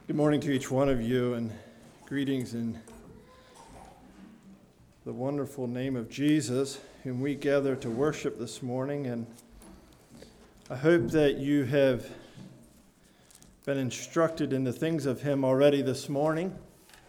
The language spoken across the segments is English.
Good morning to each one of you, and greetings in the wonderful name of Jesus, whom we gather to worship this morning. And I hope that you have been instructed in the things of Him already this morning.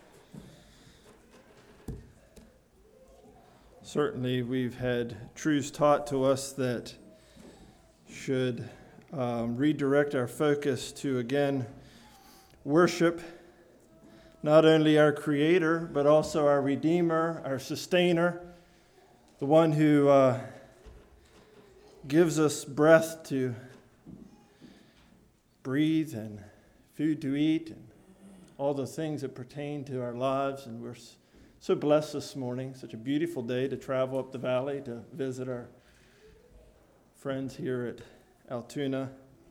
Certainly, we've had truths taught to us that should redirect our focus to, again, worship not only our Creator, but also our Redeemer, our Sustainer, the one who gives us breath to breathe and food to eat and all the things that pertain to our lives. And we're so blessed this morning, such a beautiful day to travel up the valley to visit our friends here at Altoona.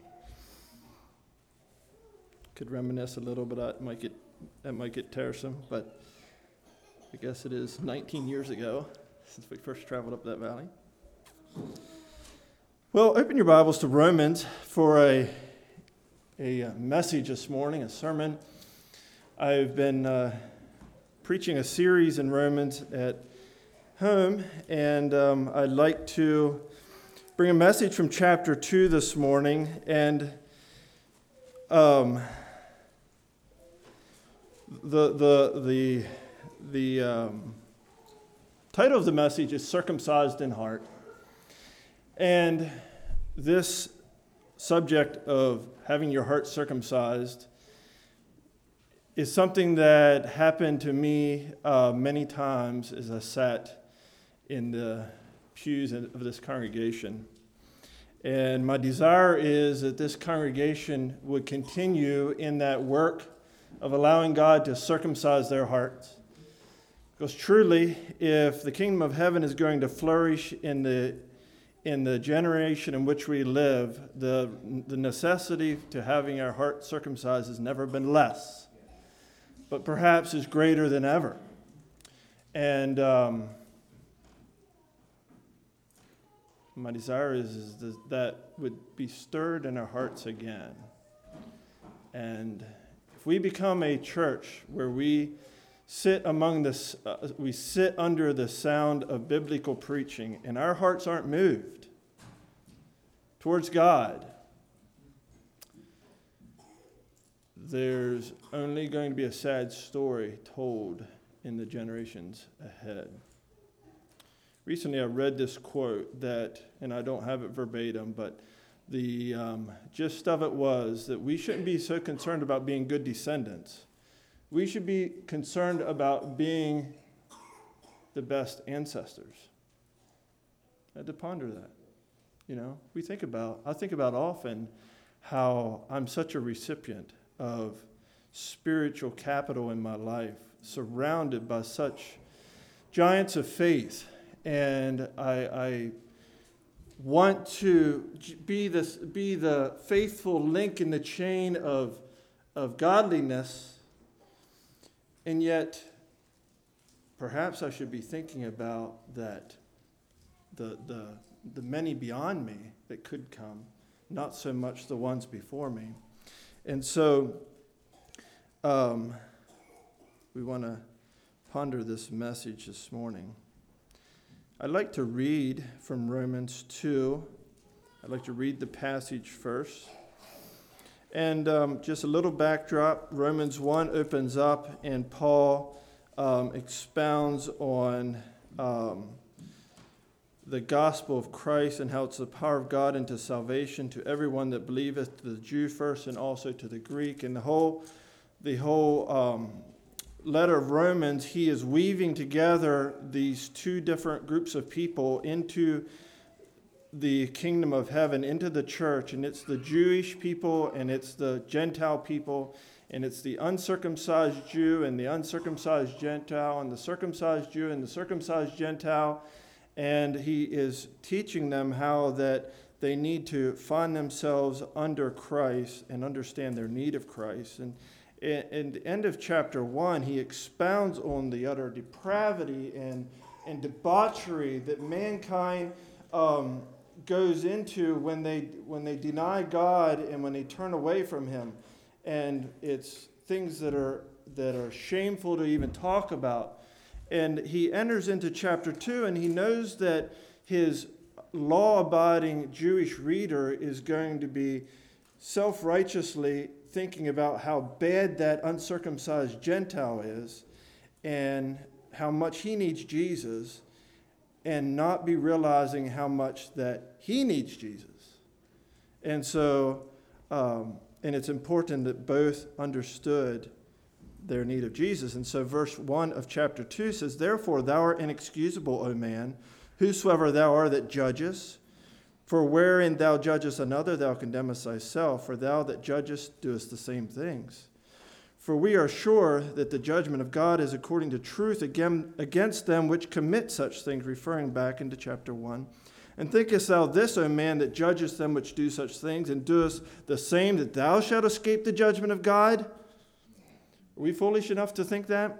Could reminisce a little, but that might get tiresome. But I guess it is 19 years ago since we first traveled up that valley. Well, open your Bibles to Romans for a message this morning, a sermon. I've been preaching a series in Romans at home, and I'd like to bring a message from chapter 2 this morning. And The title of the message is Circumcised in Heart. And this subject of having your heart circumcised is something that happened to me many times as I sat in the pews of this congregation. And my desire is that this congregation would continue in that work of allowing God to circumcise their hearts. Because truly, if the kingdom of heaven is going to flourish in the generation in which we live, the necessity to having our heart circumcised has never been less, but perhaps is greater than ever. And my desire is that would be stirred in our hearts again. And if we become a church where we sit we sit under the sound of biblical preaching, and our hearts aren't moved towards God, there's only going to be a sad story told in the generations ahead. Recently, I read this quote that, and I don't have it verbatim, but the gist of it was that we shouldn't be so concerned about being good descendants. We should be concerned about being the best ancestors. I had to ponder that. I think about often how I'm such a recipient of spiritual capital in my life, surrounded by such giants of faith. And I want to be the faithful link in the chain of godliness, and yet perhaps I should be thinking about that the many beyond me that could come, not so much the ones before me. And so we want to ponder this message this morning. I'd like to read from Romans 2. I'd like to read the passage first. And just a little backdrop. Romans 1 opens up, and Paul expounds on the gospel of Christ and how it's the power of God unto salvation to everyone that believeth, to the Jew first and also to the Greek. And the whole letter of Romans, he is weaving together these two different groups of people into the kingdom of heaven, into the church. And it's the Jewish people and it's the Gentile people, and it's the uncircumcised Jew and the uncircumcised Gentile, and the circumcised Jew and the circumcised Gentile. And he is teaching them how that they need to find themselves under Christ and understand their need of Christ. And in the end of chapter 1, he expounds on the utter depravity and debauchery that mankind goes into when they deny God and when they turn away from Him. And it's things that are shameful to even talk about. And he enters into chapter 2, and he knows that his law-abiding Jewish reader is going to be self-righteously thinking about how bad that uncircumcised Gentile is and how much he needs Jesus, and not be realizing how much that he needs Jesus. And so, and it's important that both understood their need of Jesus. And so verse 1 of chapter 2 says, "Therefore thou art inexcusable, O man, whosoever thou art that judgest. For wherein thou judgest another, thou condemnest thyself, for thou that judgest doest the same things. For we are sure that the judgment of God is according to truth against them which commit such things," referring back into chapter 1. "And thinkest thou this, O man, that judgest them which do such things, and doest the same, that thou shalt escape the judgment of God? Are we foolish enough to think that?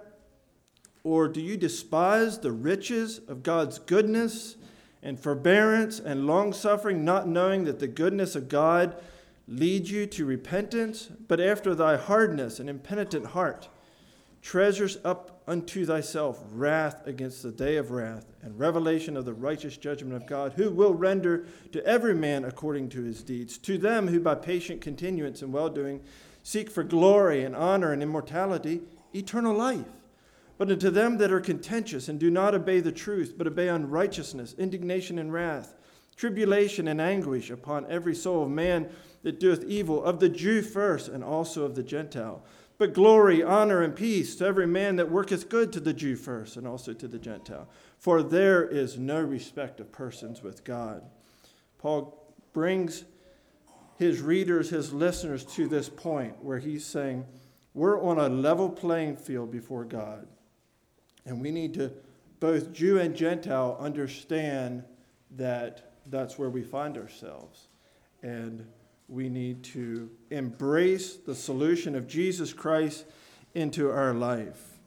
Or do you despise the riches of God's goodness and forbearance and long-suffering, not knowing that the goodness of God leads you to repentance? But after thy hardness and impenitent heart treasures up unto thyself wrath against the day of wrath and revelation of the righteous judgment of God, who will render to every man according to his deeds. To them who by patient continuance and well-doing seek for glory and honor and immortality, eternal life. But unto them that are contentious and do not obey the truth, but obey unrighteousness, indignation and wrath, tribulation and anguish upon every soul of man that doeth evil, of the Jew first, and also of the Gentile. But glory, honor, and peace to every man that worketh good, to the Jew first, and also to the Gentile. For there is no respect of persons with God." Paul brings his readers, his listeners, to this point where he's saying, we're on a level playing field before God. And we need to, both Jew and Gentile, understand that that's where we find ourselves. And we need to embrace the solution of Jesus Christ into our life.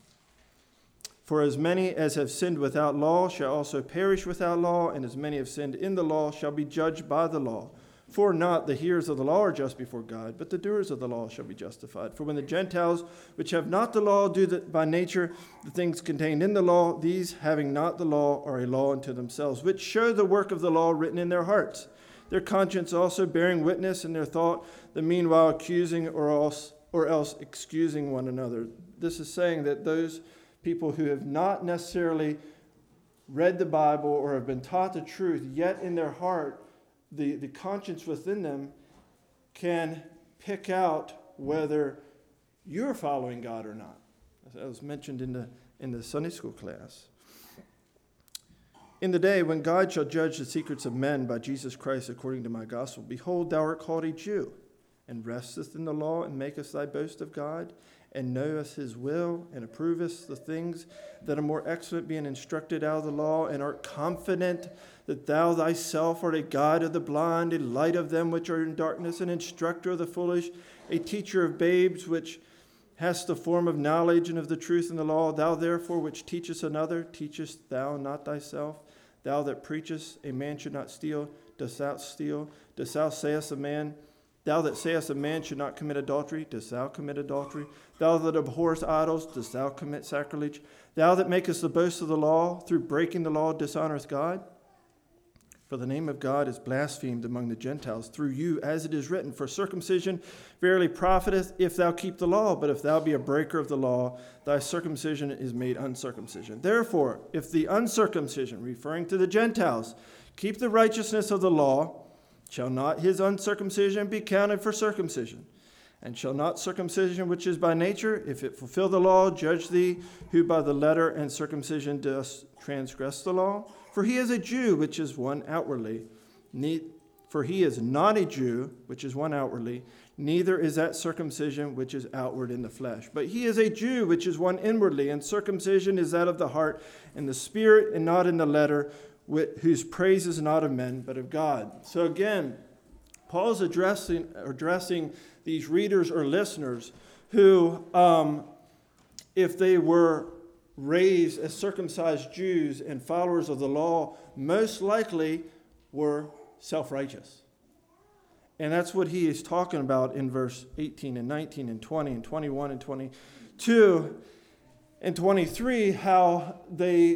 "For as many as have sinned without law shall also perish without law, and as many have sinned in the law shall be judged by the law. For not the hearers of the law are just before God, but the doers of the law shall be justified. For when the Gentiles, which have not the law, do by nature the things contained in the law, these, having not the law, are a law unto themselves, which show the work of the law written in their hearts, their conscience also bearing witness in their thought, the meanwhile accusing or else excusing one another." This is saying that those people who have not necessarily read the Bible or have been taught the truth, yet in their heart, the conscience within them can pick out whether you're following God or not. As was mentioned in the Sunday school class. "In the day when God shall judge the secrets of men by Jesus Christ according to my gospel, behold, thou art called a Jew, and restest in the law, and makest thy boast of God, and knowest his will, and approvest the things that are more excellent, being instructed out of the law, and art confident that thou thyself art a guide of the blind, a light of them which are in darkness, an instructor of the foolish, a teacher of babes, which hast the form of knowledge and of the truth in the law. Thou therefore which teachest another, teachest thou not thyself? Thou that preachest a man should not steal, dost thou steal? Dost thou sayest a man should not commit adultery, dost thou commit adultery? Thou that abhorrest idols, dost thou commit sacrilege? Thou that makest the boast of the law, through breaking the law dishonoreth God? For the name of God is blasphemed among the Gentiles through you, as it is written, for circumcision verily profiteth if thou keep the law, but if thou be a breaker of the law, thy circumcision is made uncircumcision. Therefore, if the uncircumcision," referring to the Gentiles, "keep the righteousness of the law, shall not his uncircumcision be counted for circumcision? And shall not circumcision which is by nature, if it fulfill the law, judge thee, who by the letter and circumcision dost transgress the law? For he is a Jew, which is one outwardly. For he is not a Jew, which is one outwardly, neither is that circumcision which is outward in the flesh. But he is a Jew, which is one inwardly, and circumcision is that of the heart, in the spirit, and not in the letter, whose praise is not of men, but of God." So again, Paul's addressing these readers or listeners who, if they were raised as circumcised Jews and followers of the law, most likely were self-righteous. And that's what he is talking about in verse 18 and 19 and 20 and 21 and 22 and 23, how they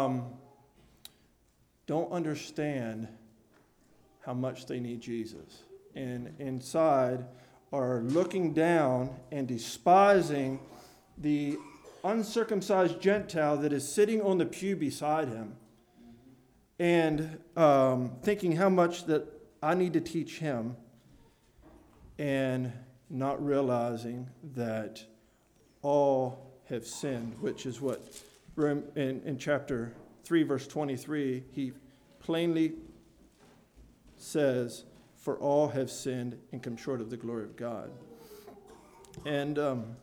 don't understand how much they need Jesus. And inside are looking down and despising the uncircumcised Gentile that is sitting on the pew beside him, and thinking how much that I need to teach him, and not realizing that all have sinned, which is what in chapter 3, verse 23, he plainly says, for all have sinned and come short of the glory of God. And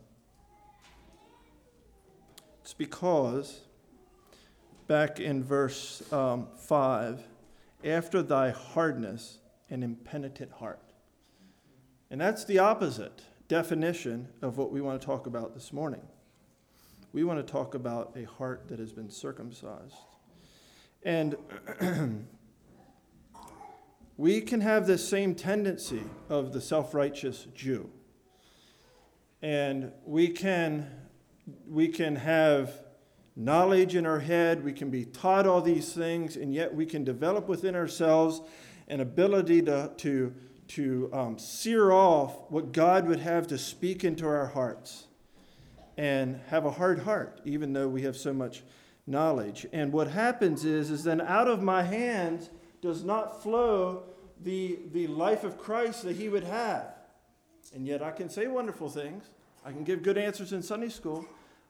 it's because back in verse 5, after thy hardness and impenitent heart. And that's the opposite definition of what we want to talk about this morning. We want to talk about a heart that has been circumcised. And we can have this same tendency of the self-righteous Jew. And we can have knowledge in our head, we can be taught all these things, and yet we can develop within ourselves an ability to sear off what God would have to speak into our hearts, and have a hard heart, even though we have so much knowledge. And what happens is then out of my hands does not flow the life of Christ that he would have. And yet I can say wonderful things. I can give good answers in Sunday school.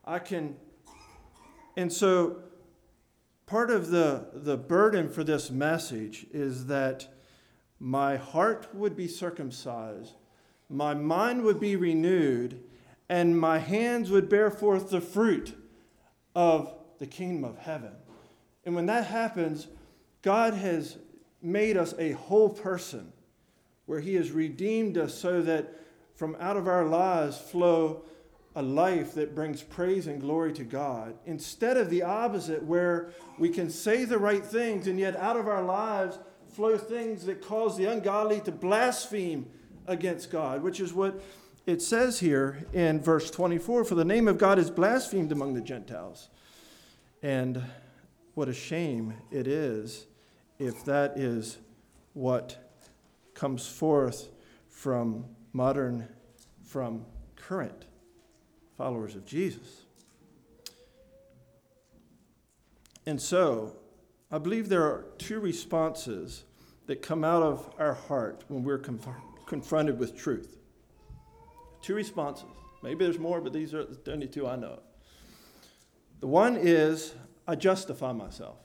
And so part of the burden for this message is that my heart would be circumcised, my mind would be renewed, and my hands would bear forth the fruit of the kingdom of heaven. And when that happens, God has made us a whole person, where he has redeemed us so that from out of our lives flow a life that brings praise and glory to God, instead of the opposite, where we can say the right things and yet out of our lives flow things that cause the ungodly to blaspheme against God, which is what it says here in verse 24, for the name of God is blasphemed among the Gentiles. And what a shame it is if that is what comes forth from current followers of Jesus. And so, I believe there are two responses that come out of our heart when we're confronted with truth. Two responses. Maybe there's more, but these are the only two I know of. The one is, I justify myself.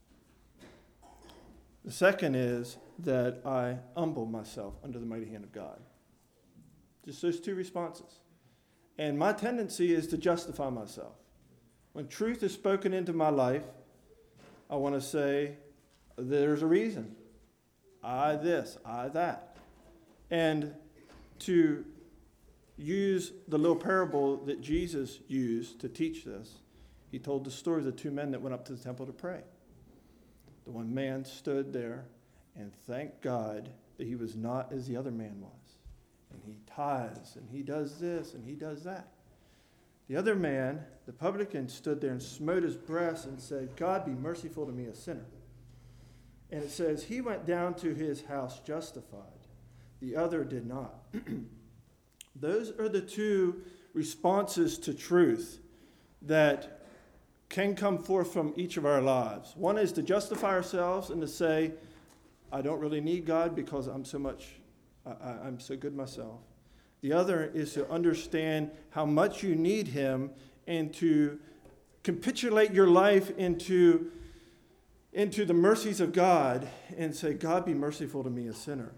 The second is that I humble myself under the mighty hand of God. Just those two responses. And my tendency is to justify myself. When truth is spoken into my life, I want to say, there's a reason. I this, I that. And to use the little parable that Jesus used to teach this, he told the story of the two men that went up to the temple to pray. The one man stood there and thanked God that he was not as the other man was. And he tithes, and he does this, and he does that. The other man, the publican, stood there and smote his breast and said, God, be merciful to me, a sinner. And it says, he went down to his house justified. The other did not. Those are the two responses to truth that can come forth from each of our lives. One is to justify ourselves and to say, I don't really need God because I'm so good myself. The other is to understand how much you need him and to capitulate your life into the mercies of God and say, God, be merciful to me, a sinner.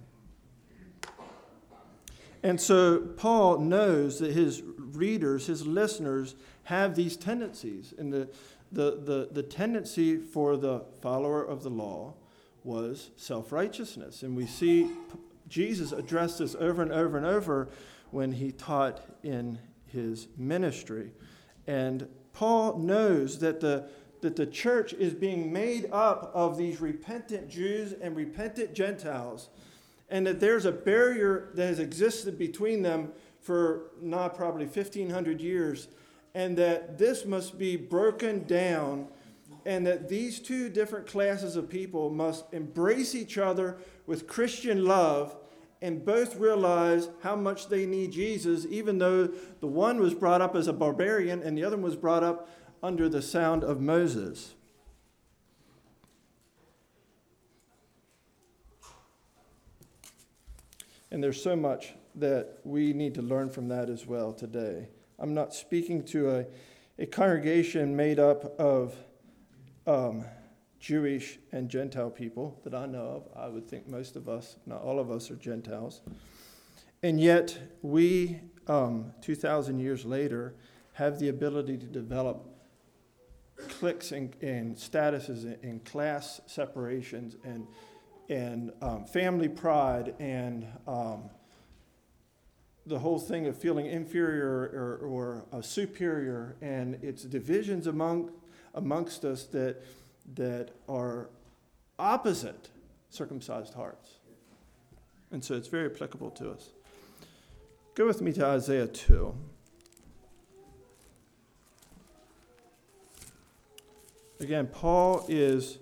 And so Paul knows that his readers, his listeners, have these tendencies. And the tendency for the follower of the law was self-righteousness. And we see Jesus addressed this over and over and over when he taught in his ministry. And Paul knows that the church is being made up of these repentant Jews and repentant Gentiles. and that there's a barrier that has existed between them for probably 1,500 years, and that this must be broken down, and that these two different classes of people must embrace each other with Christian love and both realize how much they need Jesus, even though the one was brought up as a barbarian and the other was brought up under the sound of Moses. And there's so much that we need to learn from that as well today. I'm not speaking to a congregation made up of Jewish and Gentile people that I know of. I would think most of us, not all of us, are Gentiles. And yet we, 2,000 years later, have the ability to develop cliques and statuses and class separations and family pride and the whole thing of feeling inferior or superior, and it's divisions amongst us that are opposite circumcised hearts. And so it's very applicable to us. Go with me to Isaiah 2. Again, Paul is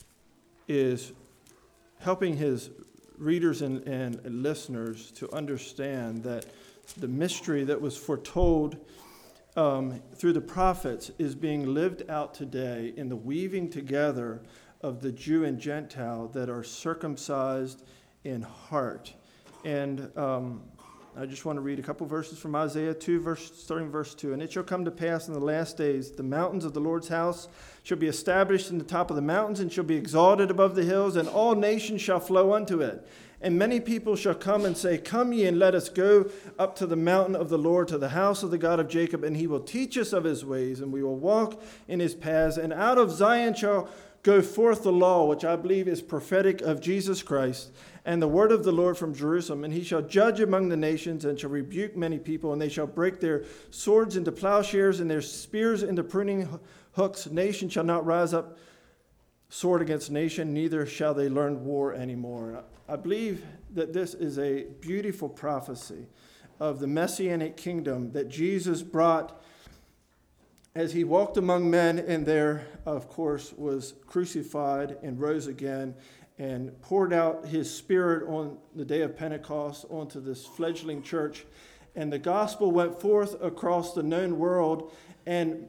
helping his readers and listeners to understand that the mystery that was foretold through the prophets is being lived out today in the weaving together of the Jew and Gentile that are circumcised in heart. And I just want to read a couple verses from Isaiah 2, starting verse 2. And it shall come to pass in the last days, the mountains of the Lord's house shall be established in the top of the mountains, and shall be exalted above the hills, and all nations shall flow unto it. And many people shall come and say, Come ye, and let us go up to the mountain of the Lord, to the house of the God of Jacob, and he will teach us of his ways, and we will walk in his paths. And out of Zion shall go forth the law, which I believe is prophetic of Jesus Christ, and the word of the Lord from Jerusalem. And he shall judge among the nations, and shall rebuke many people, and they shall break their swords into plowshares, and their spears into pruning hooks. Nation shall not rise up sword against nation, neither shall they learn war anymore. I believe that this is a beautiful prophecy of the Messianic kingdom that Jesus brought as he walked among men, and there, of course, was crucified and rose again and poured out his Spirit on the day of Pentecost onto this fledgling church. And the gospel went forth across the known world and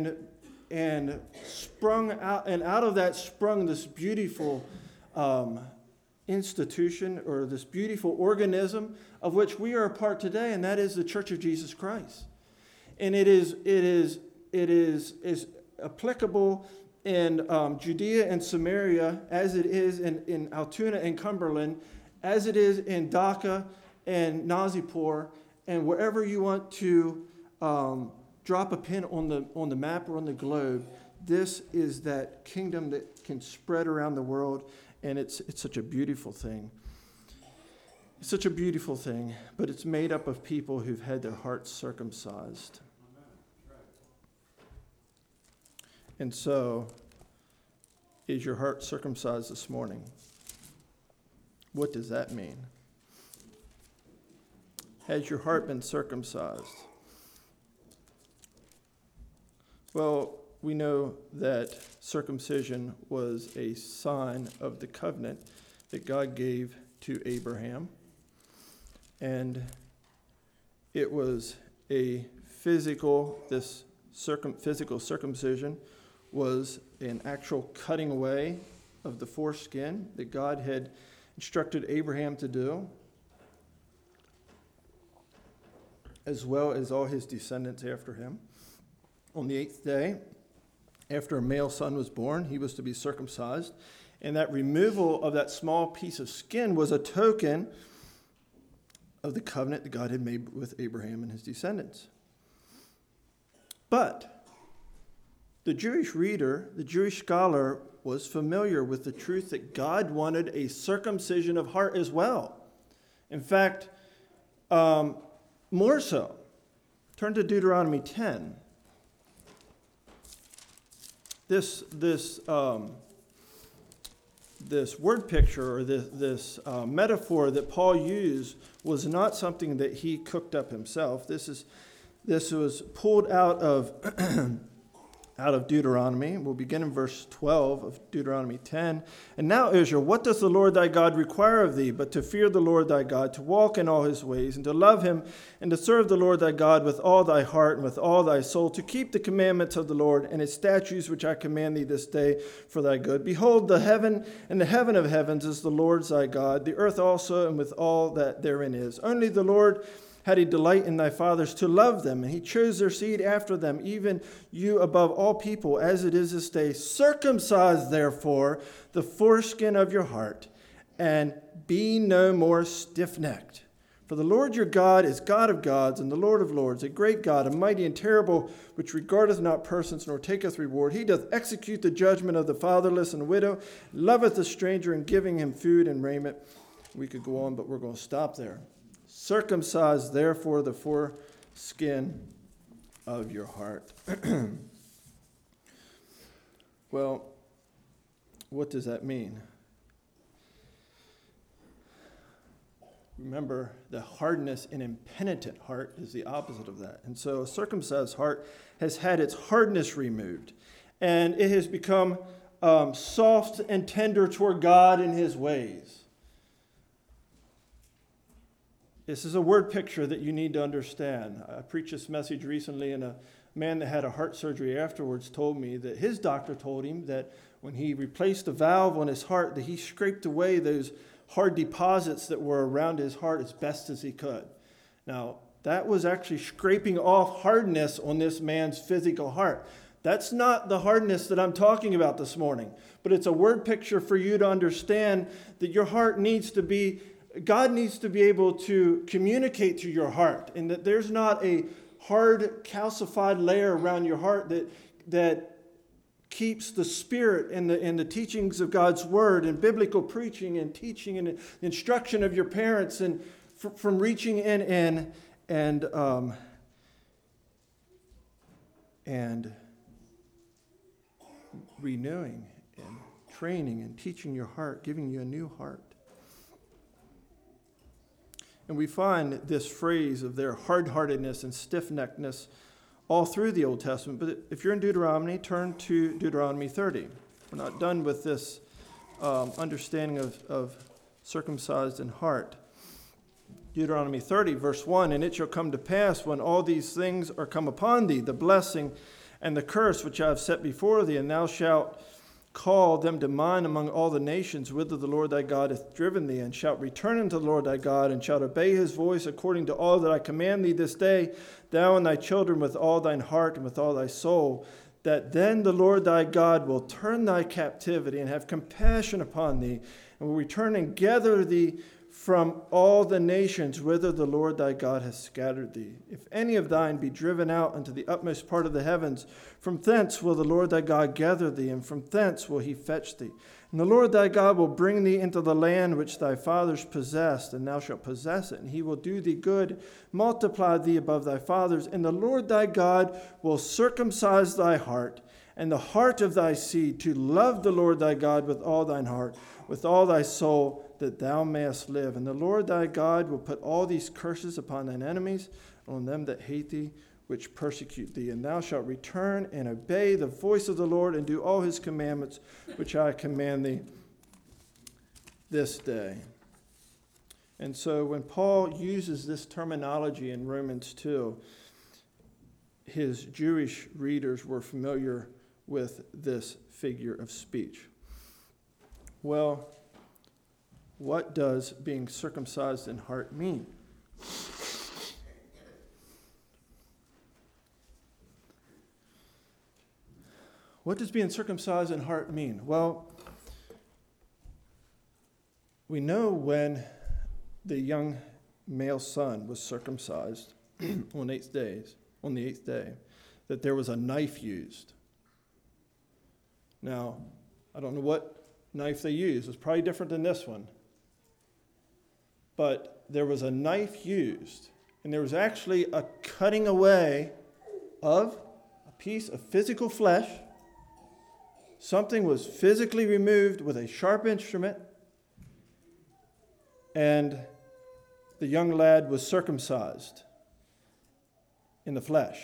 sprung out, and out of that sprung this beautiful institution, or this beautiful organism of which we are a part today, and that is the Church of Jesus Christ. And it is applicable in Judea and Samaria, as it is in Altoona and Cumberland, as it is in Dhaka and Nazipur, and wherever you want to drop a pin on the map or on the globe. This is that kingdom that can spread around the world, and it's such a beautiful thing. It's such a beautiful thing, but it's made up of people who've had their hearts circumcised. And so, is your heart circumcised this morning? What does that mean? Has your heart been circumcised? Well, we know that circumcision was a sign of the covenant that God gave to Abraham. And it was a physical circumcision was an actual cutting away of the foreskin that God had instructed Abraham to do, as well as all his descendants after him. On the 8th day, after a male son was born, he was to be circumcised, and that removal of that small piece of skin was a token of the covenant that God had made with Abraham and his descendants. But the Jewish reader, the Jewish scholar, was familiar with the truth that God wanted a circumcision of heart as well. In fact, more so. Turn to Deuteronomy 10. This this word picture or this metaphor that Paul used was not something that he cooked up himself. This was pulled out of out of Deuteronomy. We'll begin in verse 12 of Deuteronomy 10. And now, Israel, what does the Lord thy God require of thee, but to fear the Lord thy God, to walk in all his ways, and to love him, and to serve the Lord thy God with all thy heart and with all thy soul, to keep the commandments of the Lord and his statutes which I command thee this day for thy good. Behold, the heaven and the heaven of heavens is the Lord's thy God, the earth also and with all that therein is. Only the Lord had he delight in thy fathers to love them, and he chose their seed after them, even you above all people, as it is this day. Circumcise, therefore, the foreskin of your heart, and be no more stiff-necked. For the Lord your God is God of gods, and the Lord of lords, a great God, a mighty and terrible, which regardeth not persons, nor taketh reward. He doth execute the judgment of the fatherless and widow, loveth the stranger, and giving him food and raiment. We could go on, but we're going to stop there. Circumcise, therefore, the foreskin of your heart. Well, what does that mean? Remember, the hardness and impenitent heart is the opposite of that. And so a circumcised heart has had its hardness removed, and it has become soft and tender toward God and his ways. This is a word picture that you need to understand. I preached this message recently, and a man that had a heart surgery afterwards told me that his doctor told him that when he replaced the valve on his heart, that he scraped away those hard deposits that were around his heart as best as he could. Now, that was actually scraping off hardness on this man's physical heart. That's not the hardness that I'm talking about this morning, but it's a word picture for you to understand that your heart needs to be God needs to be able to communicate to your heart, and that there's not a hard, calcified layer around your heart that keeps the spirit and the teachings of God's word and biblical preaching and teaching and instruction of your parents and from reaching in and renewing and training and teaching your heart, giving you a new heart. And we find this phrase of their hard-heartedness and stiff-neckedness all through the Old Testament. But if you're in Deuteronomy, turn to Deuteronomy 30. We're not done with this understanding of circumcised in heart. Deuteronomy 30, verse 1, and it shall come to pass when all these things are come upon thee, the blessing and the curse which I have set before thee, and thou shalt call them to mind among all the nations whither the Lord thy God hath driven thee, and shalt return unto the Lord thy God, and shalt obey his voice according to all that I command thee this day, thou and thy children with all thine heart and with all thy soul, that then the Lord thy God will turn thy captivity and have compassion upon thee, and will return and gather thee from all the nations whither the Lord thy God hath scattered thee. If any of thine be driven out unto the utmost part of the heavens, from thence will the Lord thy God gather thee, and from thence will he fetch thee. And the Lord thy God will bring thee into the land which thy fathers possessed, and thou shalt possess it, and he will do thee good, multiply thee above thy fathers, and the Lord thy God will circumcise thy heart, and the heart of thy seed, to love the Lord thy God with all thine heart, with all thy soul, that thou mayest live. And the Lord thy God will put all these curses upon thine enemies, on them that hate thee, which persecute thee. And thou shalt return and obey the voice of the Lord, and do all his commandments, which I command thee this day. And so when Paul uses this terminology in Romans 2, his Jewish readers were familiar with this figure of speech. Well, what does being circumcised in heart mean? What does being circumcised in heart mean? Well, we know when the young male son was circumcised on the eighth day, that there was a knife used. Now, I don't know what knife they used. It was probably different than this one. But there was a knife used, and there was actually a cutting away of a piece of physical flesh Something was physically removed with a sharp instrument, and the young lad was circumcised in the flesh.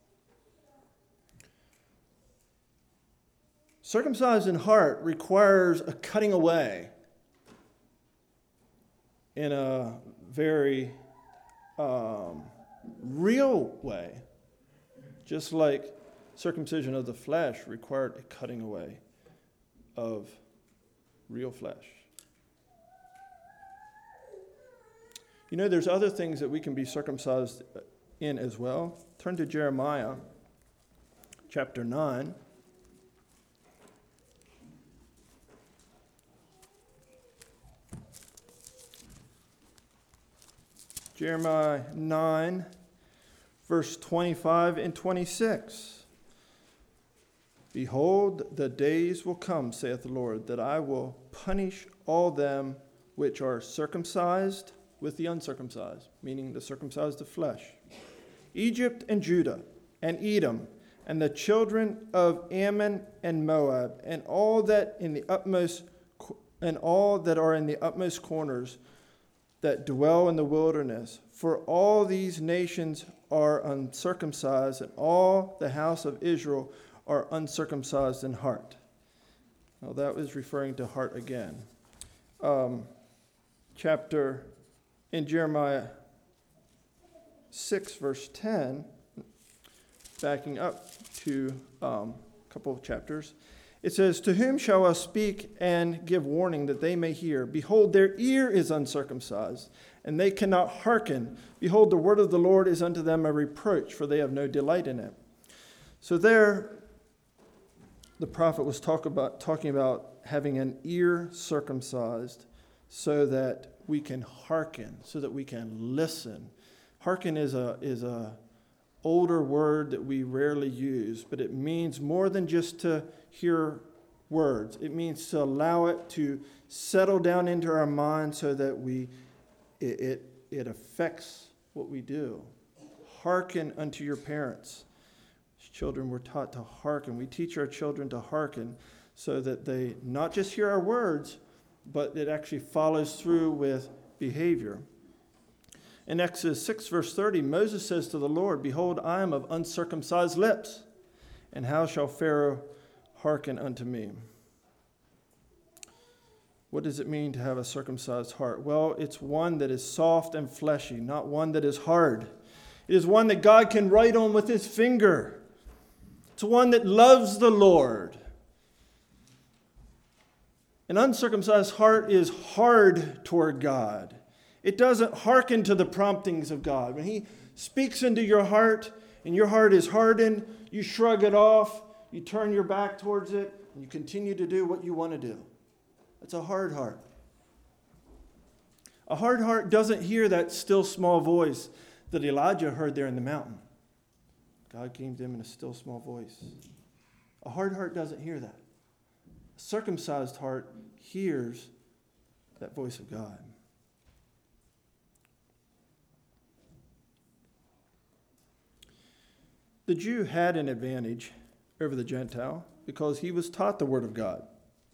Circumcised in heart requires a cutting away in a very real way, just like circumcision of the flesh required a cutting away of real flesh. You know, there's other things that we can be circumcised in as well. Turn to Jeremiah chapter 9. Jeremiah 9, verse 25 and 26. Behold, the days will come, saith the Lord, that I will punish all them which are circumcised with the uncircumcised, meaning the circumcised of flesh. Egypt and Judah and Edom and the children of Ammon and Moab and all that are in the utmost corners that dwell in the wilderness. For all these nations are uncircumcised, and all the house of Israel are uncircumcised in heart. Now that was referring to heart again. In Jeremiah 6, verse 10, backing up to a couple of chapters, it says, To whom shall I speak and give warning that they may hear? Behold, their ear is uncircumcised, and they cannot hearken. Behold, the word of the Lord is unto them a reproach, for they have no delight in it. So there, the prophet was talking about having an ear circumcised so that we can hearken, so that we can listen. Hearken is a older word that we rarely use, but it means more than just to hear words. It means to allow it to settle down into our mind so that it affects what we do. Hearken unto your parents. As children, we're taught to hearken. We teach our children to hearken so that they not just hear our words, but it actually follows through with behavior. In Exodus 6, verse 30, Moses says to the Lord, Behold, I am of uncircumcised lips, and how shall Pharaoh hearken unto me? What does it mean to have a circumcised heart? Well, it's one that is soft and fleshy, not one that is hard. It is one that God can write on with his finger. It's one that loves the Lord. An uncircumcised heart is hard toward God. It doesn't hearken to the promptings of God. When he speaks into your heart and your heart is hardened, you shrug it off, you turn your back towards it, and you continue to do what you want to do. That's a hard heart. A hard heart doesn't hear that still small voice that Elijah heard there in the mountain. God came to him in a still small voice. A hard heart doesn't hear that. A circumcised heart hears that voice of God. The Jew had an advantage over the Gentile because he was taught the Word of God.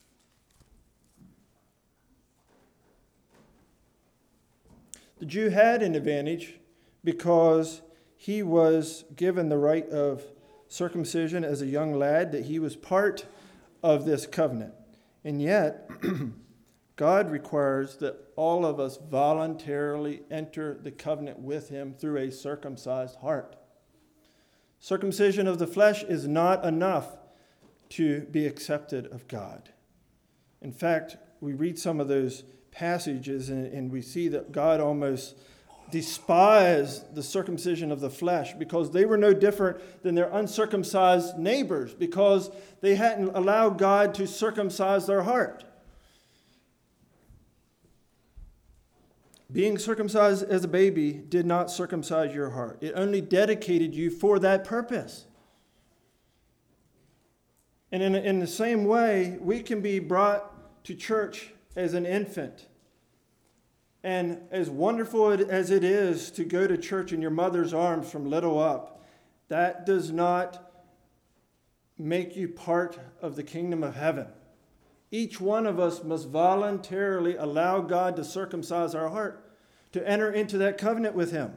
The Jew had an advantage because he was given the rite of circumcision as a young lad, that he was part of this covenant. And yet, God requires that all of us voluntarily enter the covenant with him through a circumcised heart. Circumcision of the flesh is not enough to be accepted of God. In fact, we read some of those passages and we see that God almost despised the circumcision of the flesh because they were no different than their uncircumcised neighbors, because they hadn't allowed God to circumcise their heart. Being circumcised as a baby did not circumcise your heart. It only dedicated you for that purpose. And in the same way, we can be brought to church as an infant. And as wonderful as it is to go to church in your mother's arms from little up, that does not make you part of the kingdom of heaven. Each one of us must voluntarily allow God to circumcise our heart, to enter into that covenant with him.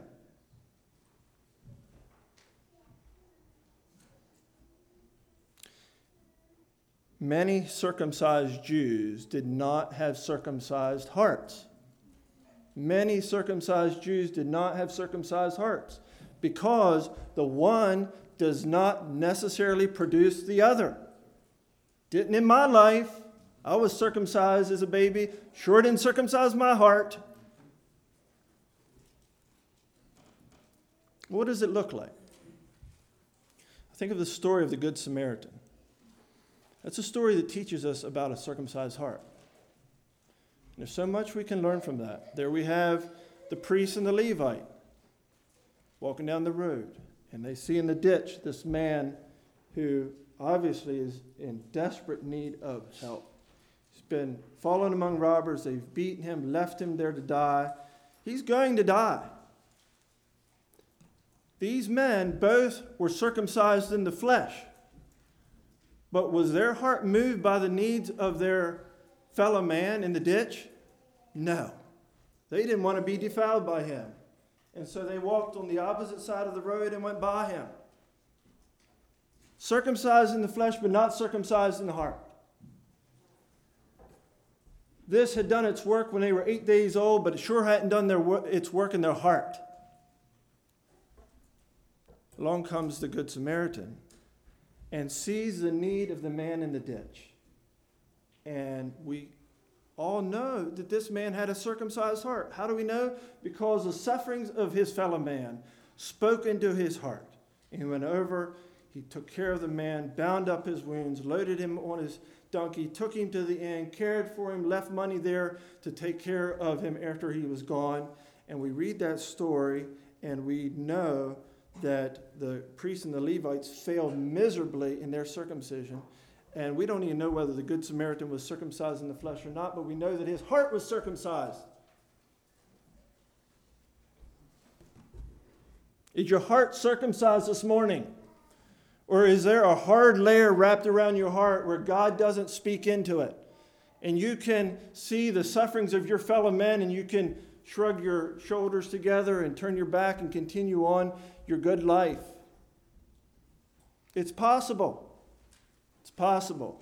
Many circumcised Jews did not have circumcised hearts. Many circumcised Jews did not have circumcised hearts because the one does not necessarily produce the other. Didn't in my life. I was circumcised as a baby. Sure didn't circumcise my heart. What does it look like? I think of the story of the Good Samaritan. That's a story that teaches us about a circumcised heart. And there's so much we can learn from that. There we have the priest and the Levite walking down the road, and they see in the ditch this man who obviously is in desperate need of help. He's been fallen among robbers. They've beaten him, left him there to die. He's going to die. These men both were circumcised in the flesh. But was their heart moved by the needs of their fellow man in the ditch? No. They didn't want to be defiled by him. And so they walked on the opposite side of the road and went by him. Circumcised in the flesh, but not circumcised in the heart. This had done its work when they were 8 days old, but it sure hadn't done its work in their heart. Along comes the Good Samaritan and sees the need of the man in the ditch. And we all know that this man had a circumcised heart. How do we know? Because the sufferings of his fellow man spoke into his heart. And he went over, he took care of the man, bound up his wounds, loaded him on his donkey, took him to the inn, cared for him, left money there to take care of him after he was gone. And we read that story and we know that the priests and the Levites failed miserably in their circumcision. And we don't even know whether the Good Samaritan was circumcised in the flesh or not, but we know that his heart was circumcised. Is your heart circumcised this morning? Or is there a hard layer wrapped around your heart where God doesn't speak into it? And you can see the sufferings of your fellow men and you can shrug your shoulders together and turn your back and continue on your good life. It's possible. It's possible.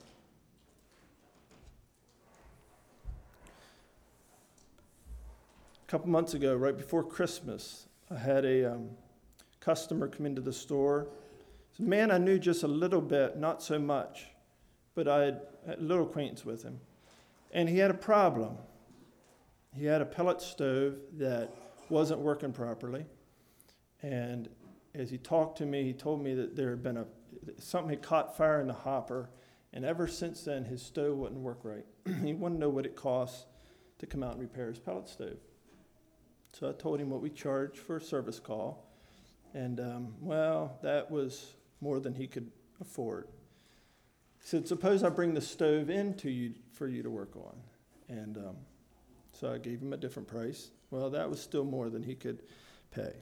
A couple months ago, right before Christmas, I had a customer come into the store. It's a man I knew just a little bit, not so much, but I had a little acquaintance with him. And he had a problem. He had a pellet stove that wasn't working properly. And as he talked to me, he told me that there had been something had caught fire in the hopper. And ever since then, his stove wouldn't work right. He wanted to know what it costs to come out and repair his pellet stove. So I told him what we charge for a service call. And, that was more than he could afford. He said, suppose I bring the stove in to you for you to work on. And so I gave him a different price. Well, that was still more than he could pay.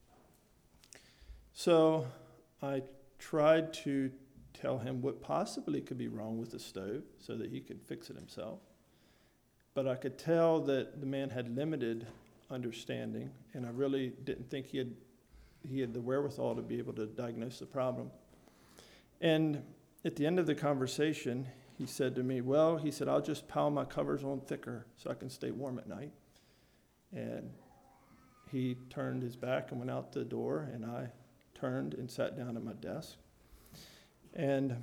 So I tried to tell him what possibly could be wrong with the stove so that he could fix it himself. But I could tell that the man had limited understanding, and I really didn't think he had the wherewithal to be able to diagnose the problem. And at the end of the conversation, he said to me, I'll just pile my covers on thicker so I can stay warm at night. And he turned his back and went out the door, and I turned and sat down at my desk. And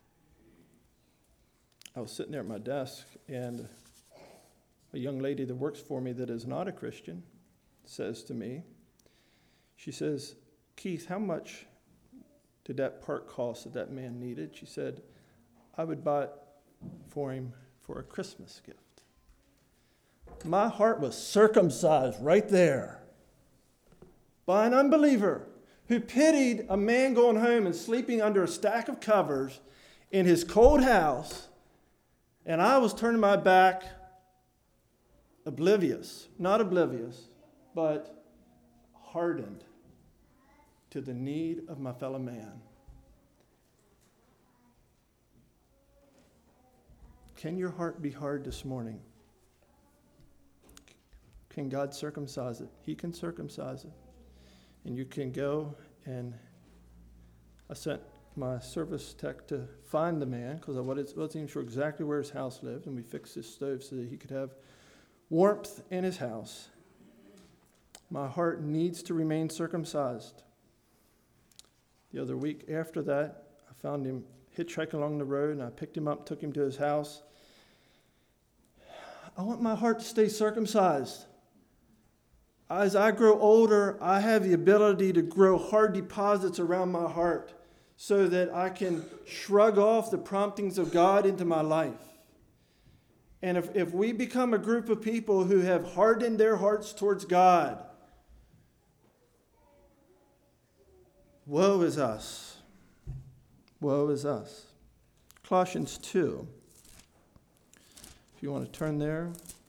I was sitting there at my desk, and a young lady that works for me that is not a Christian says to me, she says, Keith, how much did that part cost that man needed? She said, I would buy it for him for a Christmas gift. My heart was circumcised right there by an unbeliever who pitied a man going home and sleeping under a stack of covers in his cold house, and I was turning my back not oblivious, but hardened to the need of my fellow man. Can your heart be hard this morning? Can God circumcise it? He can circumcise it. And you can go, and I sent my service tech to find the man because I wasn't even sure exactly where his house lived, and we fixed his stove so that he could have warmth in his house. My heart needs to remain circumcised. The other week after that, I found him hitchhiking along the road, and I picked him up, took him to his house. I want my heart to stay circumcised. As I grow older, I have the ability to grow hard deposits around my heart so that I can shrug off the promptings of God into my life. And if we become a group of people who have hardened their hearts towards God, woe is us. Woe is us. Colossians 2. If you want to turn there.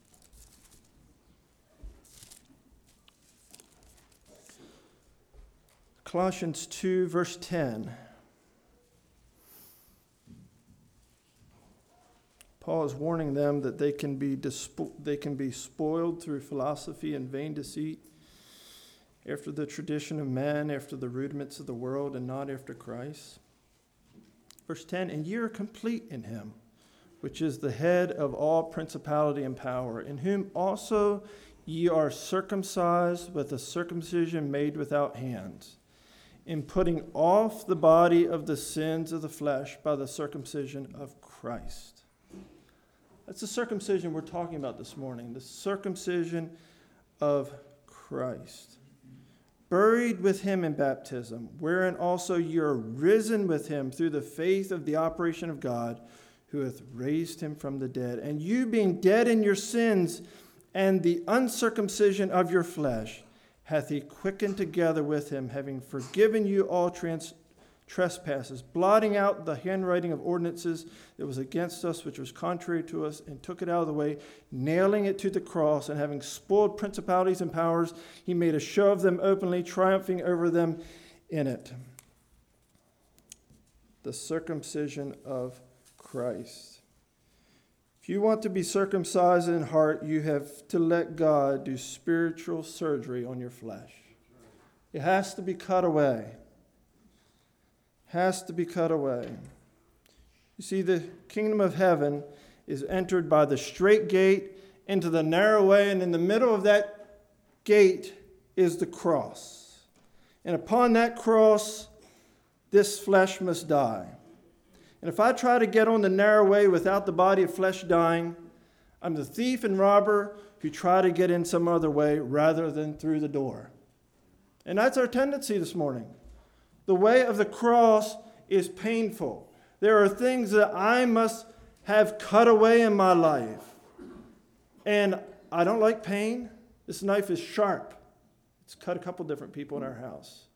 Colossians 2, verse 10. Paul is warning them that they can be spoiled through philosophy and vain deceit, after the tradition of man, after the rudiments of the world, and not after Christ. Verse 10, and ye are complete in him, which is the head of all principality and power, in whom also ye are circumcised with a circumcision made without hands, in putting off the body of the sins of the flesh by the circumcision of Christ. That's the circumcision we're talking about this morning, the circumcision of Christ. Buried with him in baptism, wherein also ye are risen with him through the faith of the operation of God, who hath raised him from the dead. And you being dead in your sins and the uncircumcision of your flesh, hath he quickened together with him, having forgiven you all trespasses, blotting out the handwriting of ordinances that was against us, which was contrary to us, and took it out of the way, nailing it to the cross, and having spoiled principalities and powers, he made a show of them openly, triumphing over them in it. The circumcision of Christ. If you want to be circumcised in heart, you have to let God do spiritual surgery on your flesh. It has to be cut away. Has to be cut away. You see, the kingdom of heaven is entered by the straight gate into the narrow way, and in the middle of that gate is the cross. And upon that cross, this flesh must die. And if I try to get on the narrow way without the body of flesh dying, I'm the thief and robber who try to get in some other way rather than through the door. And that's our tendency this morning. The way of the cross is painful. There are things that I must have cut away in my life. And I don't like pain. This knife is sharp. It's cut a couple different people in our house.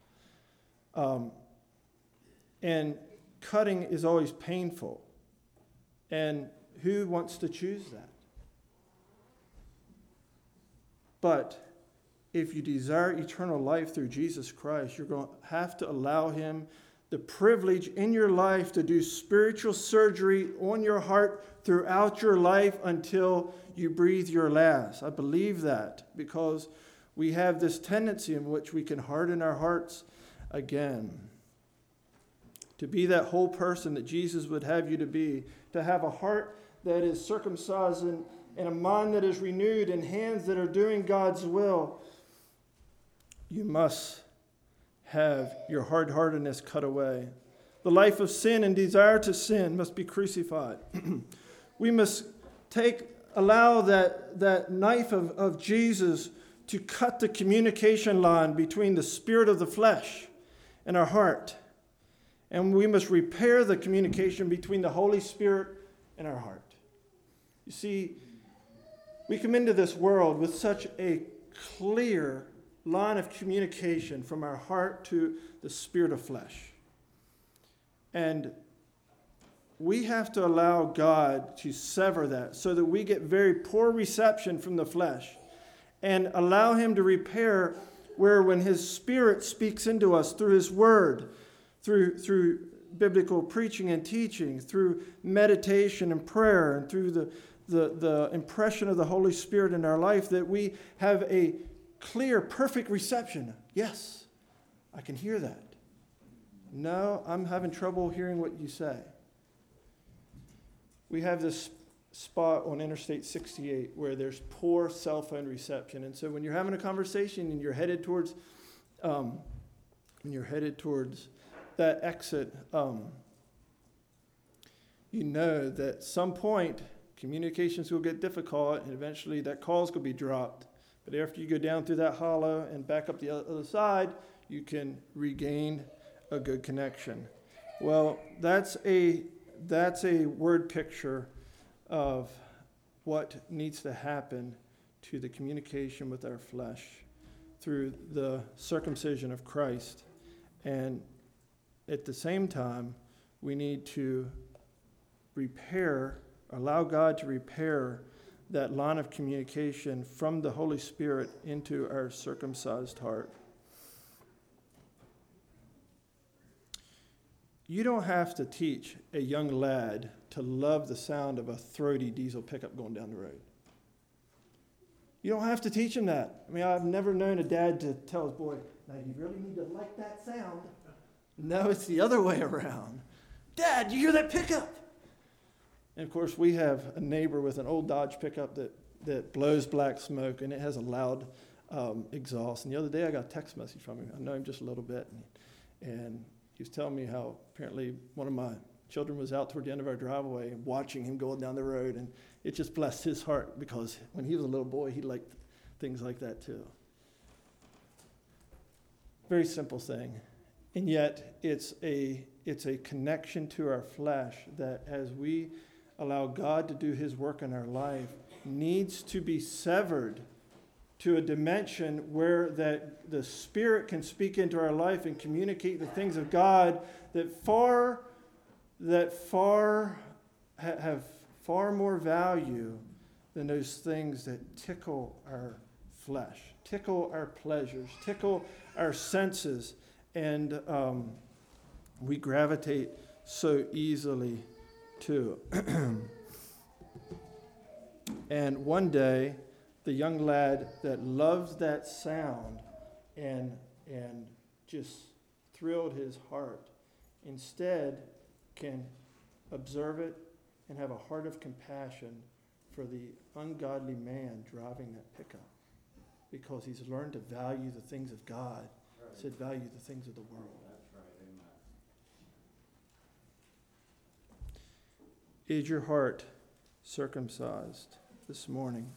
And cutting is always painful. And who wants to choose that? But if you desire eternal life through Jesus Christ, you're going to have to allow him the privilege in your life to do spiritual surgery on your heart throughout your life until you breathe your last. I believe that because we have this tendency in which we can harden our hearts again. To be that whole person that Jesus would have you to be, to have a heart that is circumcised and a mind that is renewed and hands that are doing God's will, you must have your hard-heartedness cut away. The life of sin and desire to sin must be crucified. We must allow that knife of Jesus to cut the communication line between the spirit of the flesh and our heart. And we must repair the communication between the Holy Spirit and our heart. You see, we come into this world with such a clear line of communication from our heart to the spirit of flesh. And we have to allow God to sever that so that we get very poor reception from the flesh and allow him to repair where when his spirit speaks into us through his word, through biblical preaching and teaching, through meditation and prayer, and through the impression of the Holy Spirit in our life, that we have a clear, perfect reception. Yes, I can hear that. No, I'm having trouble hearing what you say. We have this spot on Interstate 68 where there's poor cell phone reception. And so when you're having a conversation and you're headed towards that exit, you know that at some point communications will get difficult and eventually that call's going to be dropped. But after you go down through that hollow and back up the other side, you can regain a good connection. Well, that's a word picture of what needs to happen to the communication with our flesh through the circumcision of Christ. And at the same time, we need to allow God to repair that line of communication from the Holy Spirit into our circumcised heart. You don't have to teach a young lad to love the sound of a throaty diesel pickup going down the road. You don't have to teach him that. I mean, I've never known a dad to tell his boy, now you really need to like that sound. No, it's the other way around. Dad, you hear that pickup? And of course, we have a neighbor with an old Dodge pickup that blows black smoke, and it has a loud exhaust. And the other day, I got a text message from him. I know him just a little bit. And he was telling me how apparently one of my children was out toward the end of our driveway and watching him going down the road. And it just blessed his heart because when he was a little boy, he liked things like that too. Very simple thing. And yet it's a connection to our flesh that as we allow God to do his work in our life needs to be severed to a dimension where that the Spirit can speak into our life and communicate the things of God that have far more value than those things that tickle our flesh, tickle our pleasures, tickle our senses, and we gravitate so easily to. And one day, the young lad that loves that sound and just thrilled his heart, instead can observe it and have a heart of compassion for the ungodly man driving that pickup, because he's learned to value the things of God, instead value the things of the world. That's right, amen. Is your heart circumcised this morning?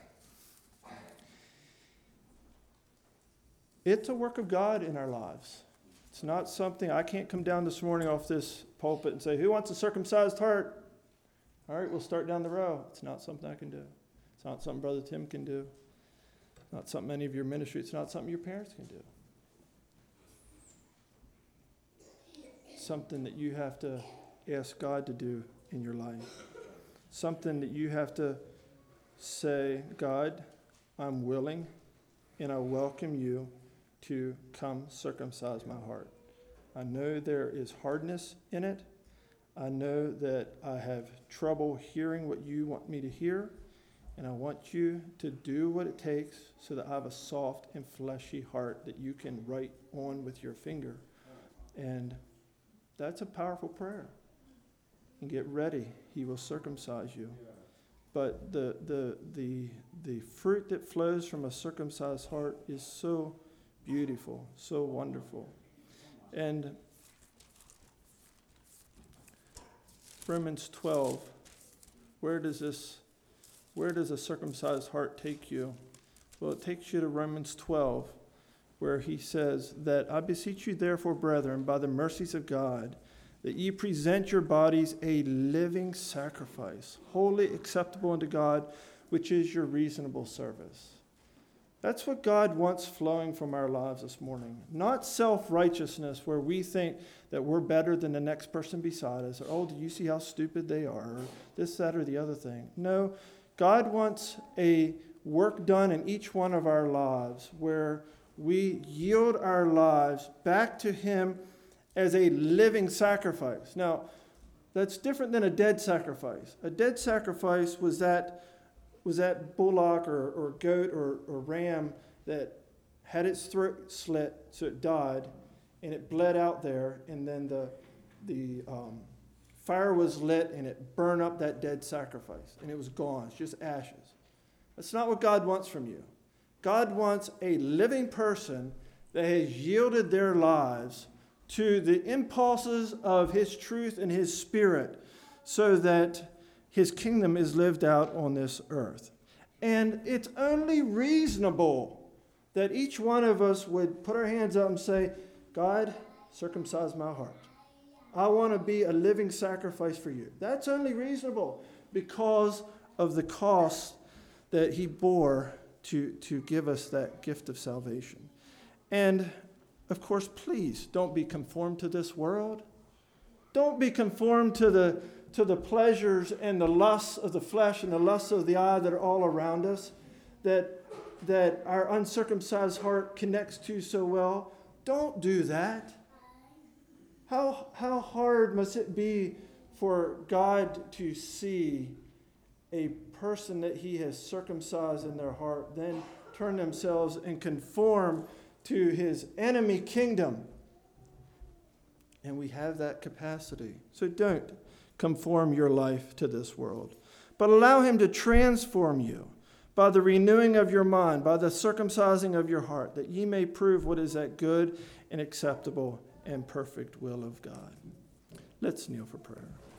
It's a work of God in our lives. It's not something, I can't come down this morning off this pulpit and say, who wants a circumcised heart? All right, we'll start down the row. It's not something I can do. It's not something Brother Tim can do. It's not something any of your ministry. It's not something your parents can do. It's something that you have to ask God to do in your life. Something that you have to say, God, I'm willing and I welcome you to come circumcise my heart. I know there is hardness in it. I know that I have trouble hearing what you want me to hear, and I want you to do what it takes so that I have a soft and fleshy heart that you can write on with your finger. And that's a powerful prayer. And get ready. He will circumcise you. But the fruit that flows from a circumcised heart is so beautiful, so wonderful. And Romans 12, where does a circumcised heart take you? Well, it takes you to Romans 12, where he says that, I beseech you therefore, brethren, by the mercies of God, that ye present your bodies a living sacrifice, wholly acceptable unto God, which is your reasonable service. That's what God wants flowing from our lives this morning. Not self-righteousness where we think that we're better than the next person beside us. Or, oh, do you see how stupid they are? Or this, that, or the other thing. No, God wants a work done in each one of our lives where we yield our lives back to Him as a living sacrifice. Now, that's different than a dead sacrifice. A dead sacrifice was that bullock or goat or ram that had its throat slit so it died, and it bled out there, and then the fire was lit, and it burned up that dead sacrifice, and it was gone. It's just ashes. That's not what God wants from you. God wants a living person that has yielded their lives to the impulses of His truth and His Spirit so that His kingdom is lived out on this earth. And it's only reasonable that each one of us would put our hands up and say, God, circumcise my heart. I want to be a living sacrifice for you. That's only reasonable because of the cost that He bore to give us that gift of salvation. And, of course, please don't be conformed to this world. Don't be conformed to the pleasures and the lusts of the flesh and the lusts of the eye that are all around us, that our uncircumcised heart connects to so well. Don't do that. How hard must it be for God to see a person that He has circumcised in their heart then turn themselves and conform to His enemy kingdom? And we have that capacity. So don't conform your life to this world, but allow Him to transform you by the renewing of your mind, by the circumcising of your heart, that ye may prove what is that good and acceptable and perfect will of God. Let's kneel for prayer.